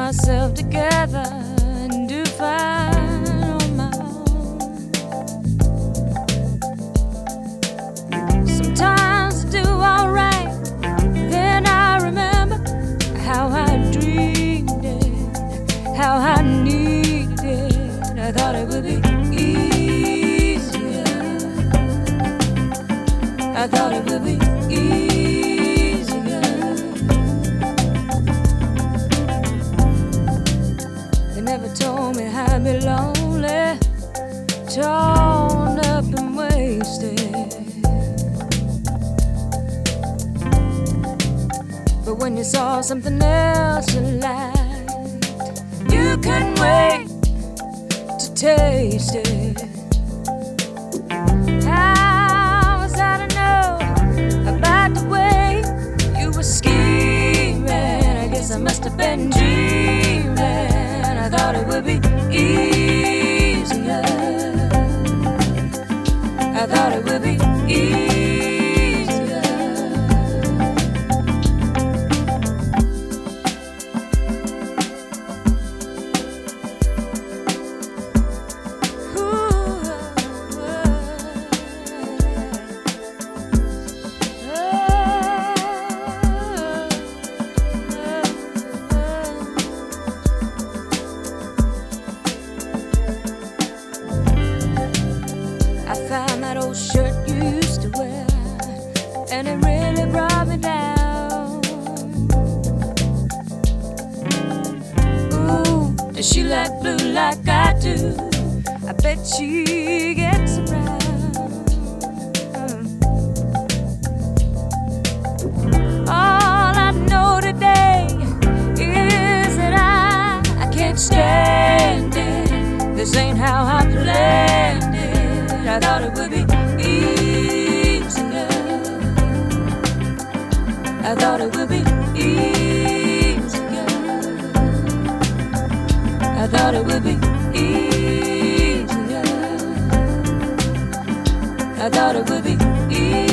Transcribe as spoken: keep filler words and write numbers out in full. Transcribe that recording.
myself together and do fine on my own. Sometimes I do alright, then I remember how I dreamed it, how I needed it. I thought it would be easier. I thought it would be easier. They never told me I'd be lonely, torn up and wasted. But when you saw something else you liked, you couldn't wait to taste it. How was I to know about the way you were scheming? I guess I must have been dreaming. I thought it would be easier. I thought it would be easier. I found that old shirt you used to wear, and it really brought me down. Ooh, does she like blue like I do? I bet she gets around. All I know today is that I, I can't stand it. This ain't how I planned it. I thought it would be easier. I thought it would be easier. I thought it would be easier. I thought it would be easier.